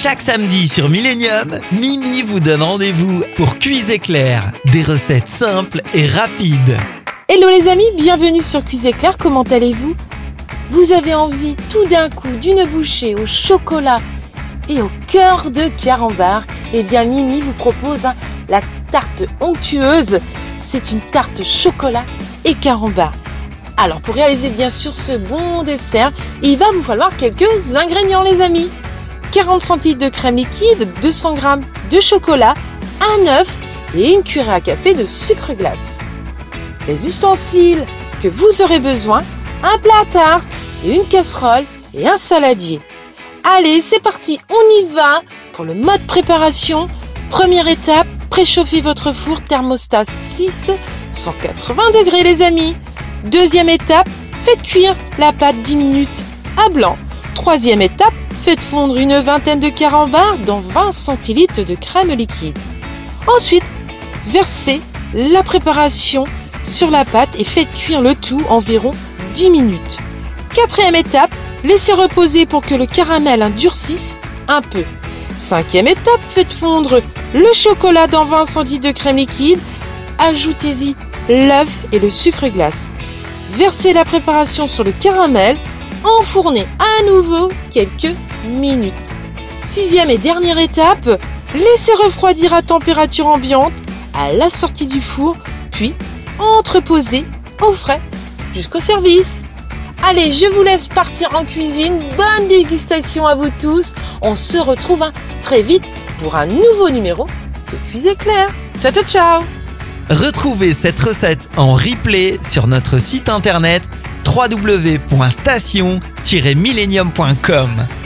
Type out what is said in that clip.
Chaque samedi sur Millennium, Mimi vous donne rendez-vous pour Cuise Éclair. Des recettes simples et rapides. Hello les amis, bienvenue sur Cuise Éclair, comment allez-vous ? Vous avez envie tout d'un coup d'une bouchée au chocolat et au cœur de carambar ? Eh bien Mimi vous propose la tarte onctueuse. C'est une tarte chocolat et carambar. Alors pour réaliser bien sûr ce bon dessert, il va vous falloir quelques ingrédients les amis. 40 cl de crème liquide, 200 g de chocolat, un œuf et une cuillère à café de sucre glace. Les ustensiles que vous aurez besoin, un plat à tarte, une casserole et un saladier. Allez, c'est parti, on y va pour le mode préparation. Première étape, préchauffez votre four thermostat 6, 180 degrés les amis. Deuxième étape, faites cuire la pâte 10 minutes à blanc. Troisième étape, faites fondre une vingtaine de carambars dans 20 centilitres de crème liquide. Ensuite, versez la préparation sur la pâte et faites cuire le tout environ 10 minutes. Quatrième étape, laissez reposer pour que le caramel durcisse un peu. Cinquième étape, faites fondre le chocolat dans 20 centilitres de crème liquide. Ajoutez-y l'œuf et le sucre glace. Versez la préparation sur le caramel. Enfournez à nouveau quelques minutes. Sixième et dernière étape, laissez refroidir à température ambiante à la sortie du four, puis entreposez au frais jusqu'au service. Allez, je vous laisse partir en cuisine. Bonne dégustation à vous tous. On se retrouve très vite pour un nouveau numéro de Cuise Éclair. Ciao, ciao, ciao. Retrouvez cette recette en replay sur notre site internet www.station-millennium.com.